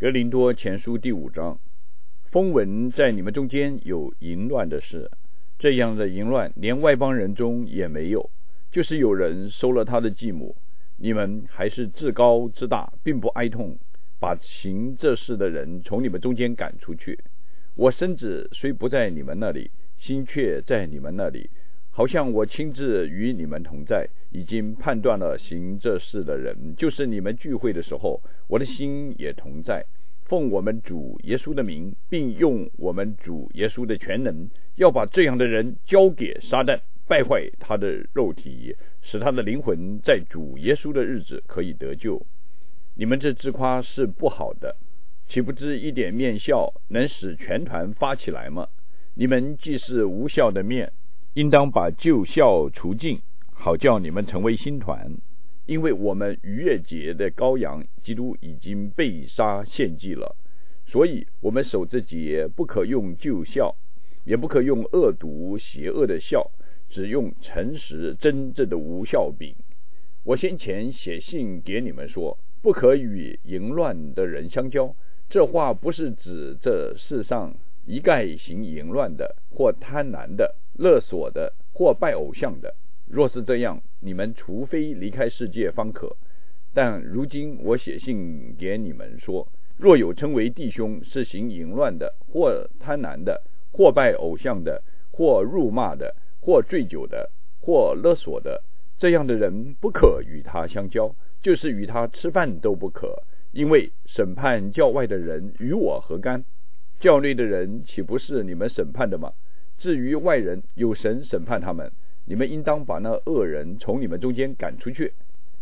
格林多前书第5章，风闻在你们中间有淫乱的事，这样的淫乱连外邦人中也没有，就是有人收了他的继母，你们还是自高自大，并不哀痛，把行这事的人从你们中间赶出去。我身子虽不在你们那里，心却在你们那里，好像我亲自与你们同在，已经判断了行这事的人，就是你们聚会的时候，我的心也同在。奉我们主耶稣的名，并用我们主耶稣的全能，要把这样的人交给撒旦，败坏他的肉体，使他的灵魂在主耶稣的日子可以得救。你们这自夸是不好的，岂不知一点面笑能使全团发起来吗？你们既是无效的面，应当把旧笑除尽，好叫你们成为新团。因为我们逾越节的羔羊基督已经被杀献祭了，所以我们守这节不可用旧笑，也不可用恶毒邪恶的笑，只用诚实真正的无笑饼。我先前写信给你们说，不可与淫乱的人相交。这话不是指这世上一概行淫乱的，或贪婪的，勒索的，或拜偶像的。若是这样，你们除非离开世界方可。但如今我写信给你们说，若有称为弟兄是行淫乱的，或贪婪的，或拜偶像的，或辱骂的，或醉酒的，或勒索的，这样的人不可与他相交，就是与他吃饭都不可，因为审判教外的人与我何干？教内的人岂不是你们审判的吗？至于外人，有神审判他们。你们应当把那恶人从你们中间赶出去。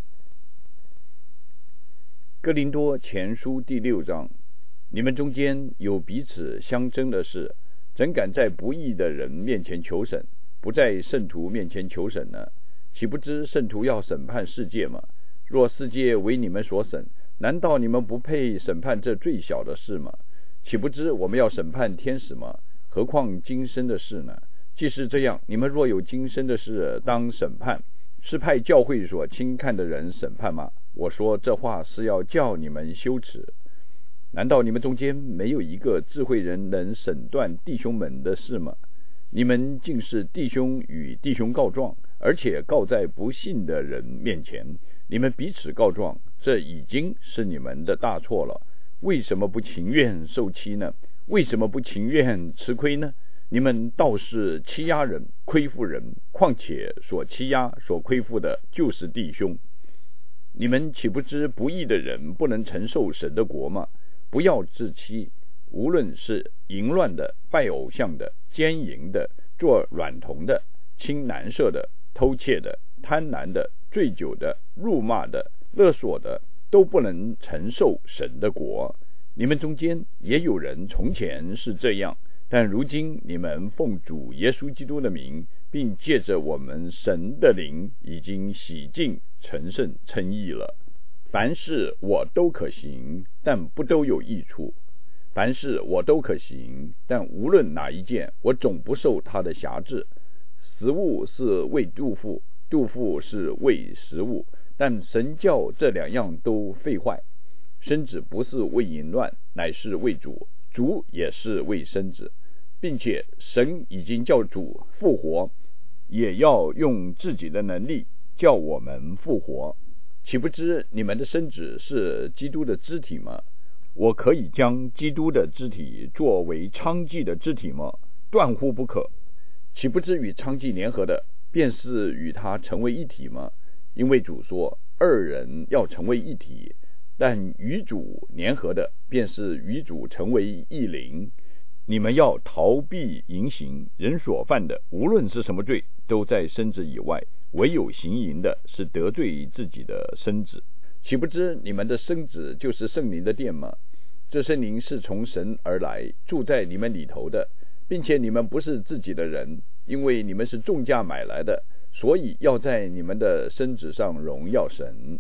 哥林多前书第6章，你们中间有彼此相争的事，怎敢在不义的人面前求审，不在圣徒面前求审呢？岂不知圣徒要审判世界吗？若世界为你们所审，难道你们不配审判这最小的事吗？岂不知我们要审判天使吗？何况今生的事呢？既是这样，你们若有今生的事当审判，是派教会所轻看的人审判吗？我说这话是要叫你们羞耻。难道你们中间没有一个智慧人能审断弟兄们的事吗？你们竟是弟兄与弟兄告状，而且告在不信的人面前。你们彼此告状，这已经是你们的大错了。为什么不情愿受欺呢？为什么不情愿吃亏呢？你们倒是欺压人，亏负人，况且所欺压所亏负的就是弟兄。你们岂不知不义的人不能承受神的国吗？不要自欺，无论是淫乱的、拜偶像的、奸淫的、做娈童的、亲男色的、偷窃的、贪婪的、醉酒的、辱骂的、勒索的，都不能承受神的国。你们中间也有人从前是这样，但如今你们奉主耶稣基督的名，并借着我们神的灵，已经洗净、成圣、称义了。凡事我都可行，但不都有益处；凡事我都可行，但无论哪一件，我总不受他的辖制。食物是为肚腹，肚腹是为食物，但神叫这两样都废坏。身子不是为淫乱，乃是为主，主也是为身子，并且神已经叫主复活，也要用自己的能力叫我们复活。岂不知你们的身子是基督的肢体吗？我可以将基督的肢体作为娼妓的肢体吗？断乎不可。岂不知与娼妓联合的，便是与他成为一体吗？因为主说，二人要成为一体。但与主联合的，便是与主成为一灵。你们要逃避淫行，人所犯的，无论是什么罪，都在身子以外，唯有行淫的，是得罪自己的身子。岂不知你们的身子就是圣灵的殿吗？这圣灵是从神而来，住在你们里头的，并且你们不是自己的人，因为你们是重价买来的，所以要在你们的身子上荣耀神。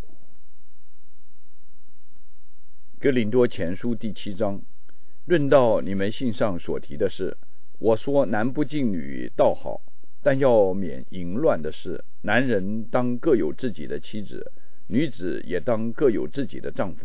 哥林多前书第7章，论到你们信上所提的事，我说男不近女倒好，但要免淫乱的事。男人当各有自己的妻子，女子也当各有自己的丈夫。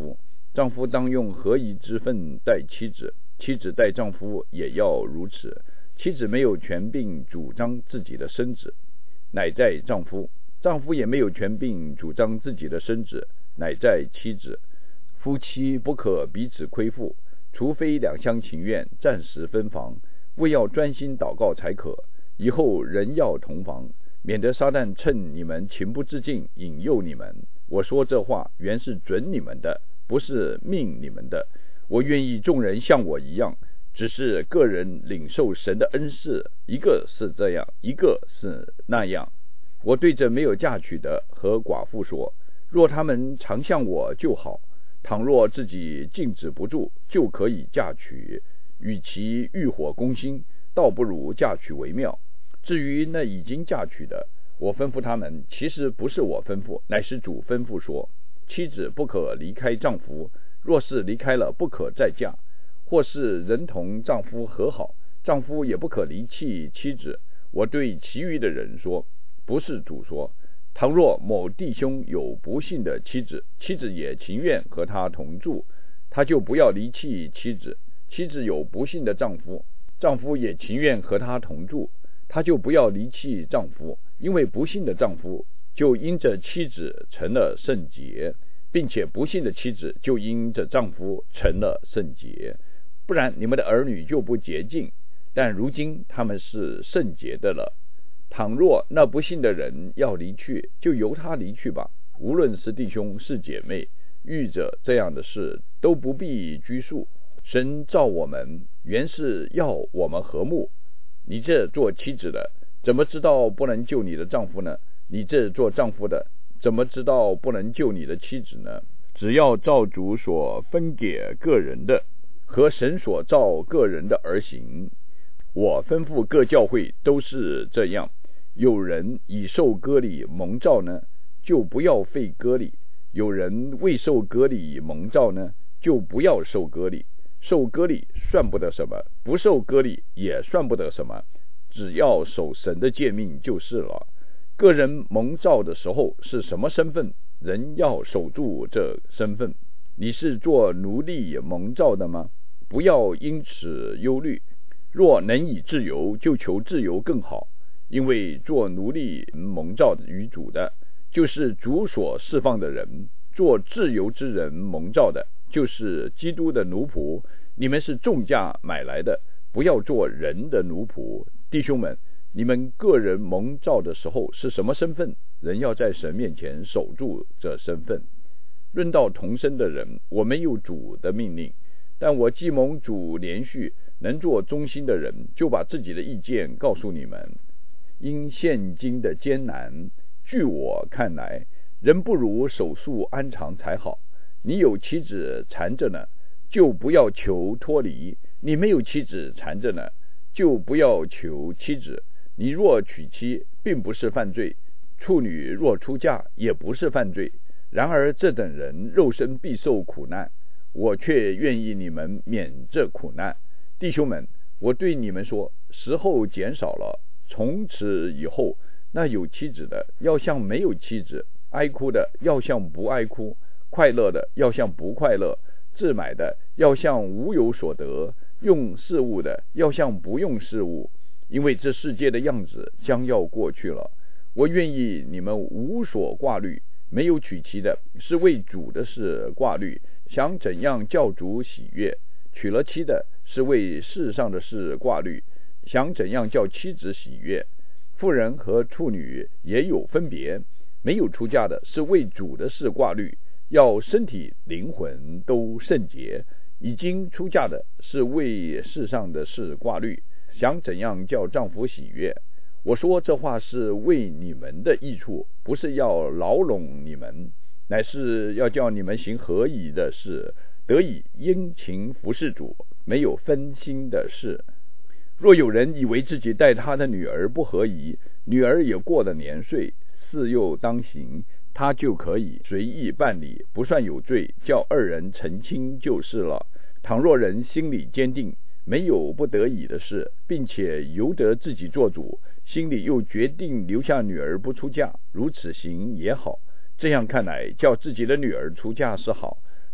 丈夫当用合宜之分待妻子，妻子待丈夫也要如此。妻子没有权柄主张自己的身子，乃在丈夫；丈夫也没有权柄主张自己的身子，乃在妻子。夫妻不可彼此亏负，除非两厢情愿，暂时分房，为要专心祷告才可。以后人要同房，免得撒旦趁你们情不自禁引诱你们。我说这话原是准你们的，不是命你们的。我愿意众人像我一样，只是个人领受神的恩赐，一个是这样，一个是那样。我对着没有嫁娶的和寡妇说，若他们常像我就好，倘若自己禁止不住，就可以嫁娶。与其欲火攻心，倒不如嫁娶为妙。至于那已经嫁娶的，我吩咐他们，其实不是我吩咐，乃是主吩咐说，妻子不可离开丈夫，若是离开了，不可再嫁。或是人同丈夫和好，丈夫也不可离弃妻子。我对其余的人说，不是主说，倘若某弟兄有不幸的妻子，妻子也情愿和他同住，他就不要离弃妻子。妻子有不幸的丈夫，丈夫也情愿和他同住，他就不要离弃丈夫，因为不幸的丈夫就因着妻子成了圣洁，并且不幸的妻子就因着丈夫成了圣洁。不然你们的儿女就不洁净，但如今他们是圣洁的了。倘若那不幸的人要离去，就由他离去吧。无论是弟兄是姐妹，遇着这样的事，都不必拘束。神造我们原是要我们和睦。你这做妻子的，怎么知道不能救你的丈夫呢？你这做丈夫的，怎么知道不能救你的妻子呢？只要照主所分给个人的和神所造个人的而行。我吩咐各教会都是这样。有人已受割礼蒙召呢，就不要废割礼；有人未受割礼蒙召呢，就不要受割礼。受割礼算不得什么，不受割礼也算不得什么，只要守神的诫命就是了。个人蒙召的时候是什么身份，人要守住这身份。你是做奴隶蒙召的吗？不要因此忧虑，若能以自由，就求自由更好。因为做奴隶蒙召于主的，就是主所释放的人；做自由之人蒙召的，就是基督的奴仆。你们是重价买来的，不要做人的奴仆。弟兄们，你们个人蒙召的时候是什么身份，人要在神面前守住这身份。论到同生的人，我没有主的命令，但我既蒙主连续能做忠心的人，就把自己的意见告诉你们。因现今的艰难，据我看来，人不如守束安常才好。你有妻子缠着呢，就不要求脱离；你没有妻子缠着呢，就不要求妻子。你若娶妻，并不是犯罪；处女若出嫁，也不是犯罪。然而这等人肉身必受苦难，我却愿意你们免这苦难。弟兄们，我对你们说，时候减少了，从此以后，那有妻子的要像没有妻子，哀哭的要像不哀哭，快乐的要像不快乐，自买的要像无有所得，用事物的要像不用事物。因为这世界的样子将要过去了。我愿意你们无所挂虑。没有娶妻的是为主的事挂虑，想怎样叫主喜悦；娶了妻的是为世上的事挂虑，想怎样叫妻子喜悦。妇人和处女也有分别，没有出嫁的是为主的事挂虑，要身体灵魂都圣洁；已经出嫁的是为世上的事挂虑，想怎样叫丈夫喜悦。我说这话是为你们的益处，不是要牢笼你们，乃是要叫你们行合宜的事，得以殷勤服侍主，没有分心的事。若有人以为自己待他的女儿不合宜，女儿也过了年岁，事又当行，他就可以随意办理，不算有罪，叫二人成亲就是了。倘若人心里坚定，没有不得已的事，并且由得自己做主，心里又决定留下女儿不出嫁，如此行也好。这样看来，叫自己的女儿出嫁是好，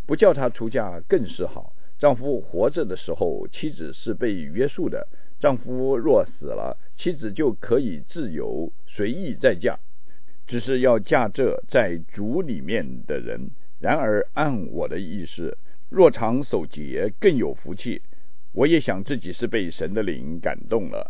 不叫他出嫁更是好。丈夫活着的时候，妻子是被约束的；丈夫若死了，妻子就可以自由随意再嫁，只是要嫁这在主里面的人。然而按我的意思，若常守节，更有福气。我也想自己是被神的灵感动了。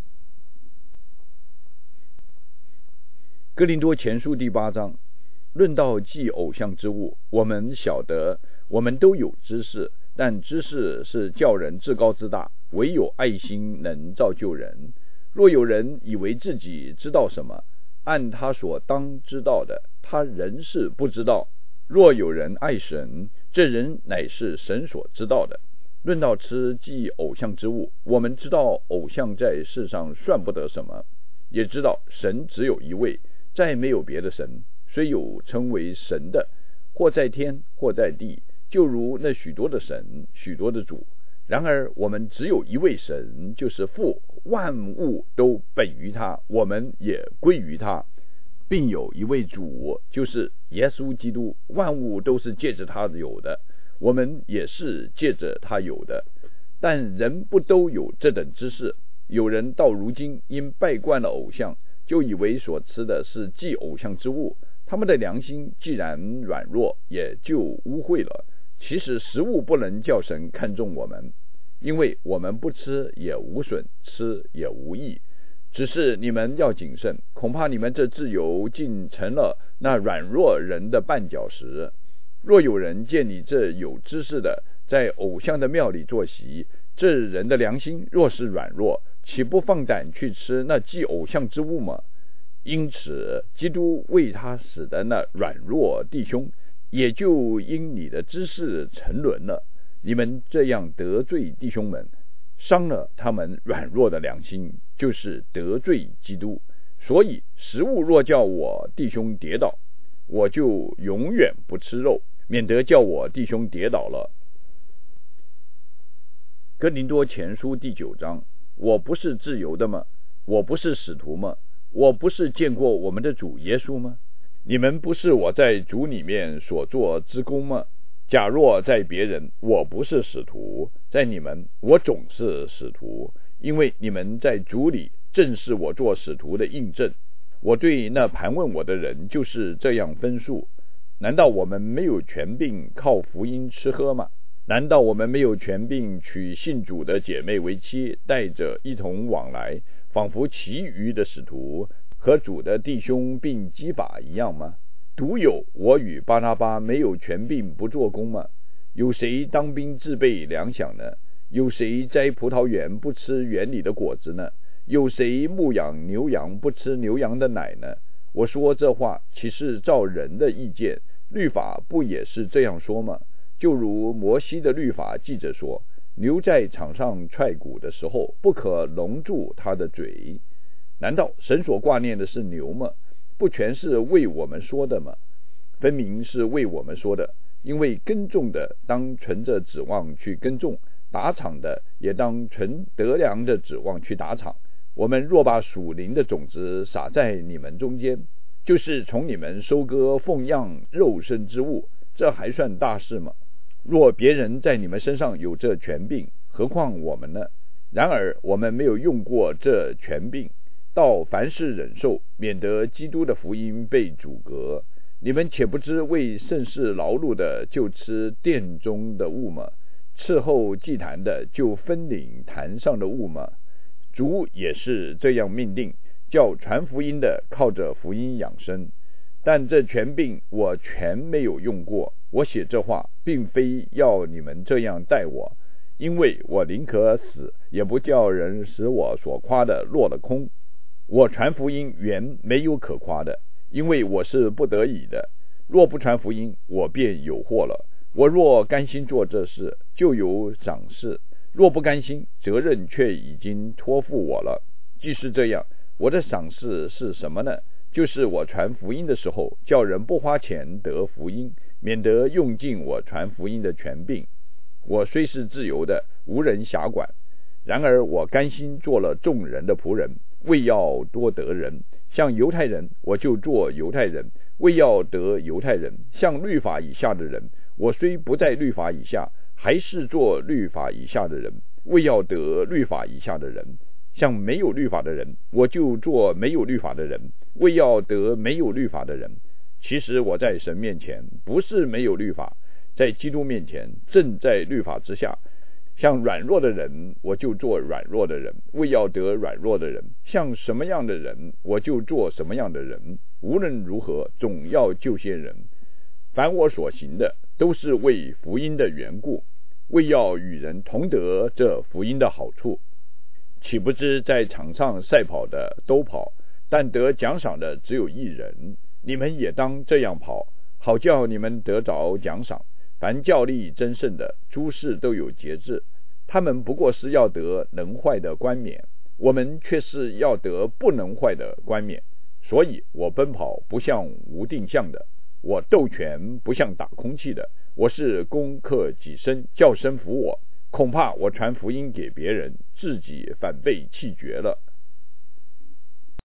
哥林多前书第8章，论到祭偶像之物，我们晓得我们都有知识，但知识是叫人自高自大，唯有爱心能造就人。若有人以为自己知道什么，按他所当知道的，他仍是不知道。若有人爱神，这人乃是神所知道的。论到吃祭偶像之物，我们知道偶像在世上算不得什么，也知道神只有一位，再没有别的神。虽有称为神的，或在天或在地，就如那许多的神，许多的主。然而我们只有一位神，就是父，万物都本于他，我们也归于他，并有一位主，就是耶稣基督，万物都是借着他有的，我们也是借着他有的。但人不都有这等知识？有人到如今因拜惯了偶像，就以为所吃的是祭偶像之物，他们的良心既然软弱，也就污秽了。其实食物不能叫神看重我们，因为我们不吃也无损，吃也无益。只是你们要谨慎，恐怕你们这自由竟成了那软弱人的绊脚石。若有人见你这有知识的在偶像的庙里坐席，这人的良心若是软弱，岂不放胆去吃那祭偶像之物吗？因此基督为他死的那软弱弟兄，也就因你的知识沉沦了。你们这样得罪弟兄们，伤了他们软弱的良心，就是得罪基督。所以食物若叫我弟兄跌倒，我就永远不吃肉，免得叫我弟兄跌倒了。哥林多前书第9章，我不是自由的吗？我不是使徒吗？我不是见过我们的主耶稣吗？你们不是我在主里面所做之功吗？假若在别人，我不是使徒，在你们，我总是使徒，因为你们在主里正是我做使徒的印证。我对那盘问我的人就是这样分数。难道我们没有权柄靠福音吃喝吗？难道我们没有权柄娶信主的姐妹为妻，带着一同往来，仿佛其余的使徒和主的弟兄并基法一样吗？独有我与巴拿巴没有权柄不做工吗？有谁当兵自备粮饷呢？有谁摘葡萄园不吃园里的果子呢？有谁牧养牛羊不吃牛羊的奶呢？我说这话岂是照人的意见？律法不也是这样说吗？就如摩西的律法记着说，牛在场上踹鼓的时候，不可笼住它的嘴。难道神所挂念的是牛吗？不全是为我们说的吗？分明是为我们说的。因为耕种的当存着指望去耕种，打场的也当存得粮的指望去打场。我们若把属灵的种子撒在你们中间，就是从你们收割奉养肉身之物，这还算大事吗？若别人在你们身上有这权柄，何况我们呢？然而我们没有用过这权柄，到凡事忍受，免得基督的福音被阻隔。你们岂不知为圣事劳碌的就吃殿中的物吗？伺候祭坛的就分领坛上的物吗？主也是这样命定，叫传福音的靠着福音养生。但这权柄我全没有用过。我写这话并非要你们这样待我，因为我宁可死，也不叫人使我所夸的落了空。我传福音原没有可夸的，因为我是不得已的。若不传福音，我便有祸了。我若甘心做这事，就有赏识；若不甘心，责任却已经托付我了。既是这样，我的赏识是什么呢？就是我传福音的时候，叫人不花钱得福音，免得用尽我传福音的权柄。我虽是自由的，无人辖管，然而我甘心做了众人的仆人，为要多得人。像犹太人，我就做犹太人，为要得犹太人；像律法以下的人， 我虽不在律法以下，还是做律法以下的人，为要得律法以下的人。像没有律法的人，我就做没有律法的人，为要得没有律法的人。其实我在神面前不是没有律法，在基督面前正在律法之下。像软弱的人，我就做软弱的人，为要得软弱的人。像什么样的人，我就做什么样的人。无论如何，总要救些人。凡我所行的，都是为福音的缘故，为要与人同得这福音的好处。岂不知在场上赛跑的都跑，但得奖赏的只有一人。你们也当这样跑，好叫你们得着奖赏。凡较力争胜的，诸事都有节制，他们不过是要得能坏的冠冕，我们却是要得不能坏的冠冕。所以我奔跑不像无定向的，我斗拳不像打空气的，我是攻克己身，叫神服我。恐怕我传福音给别人，自己反被弃绝了。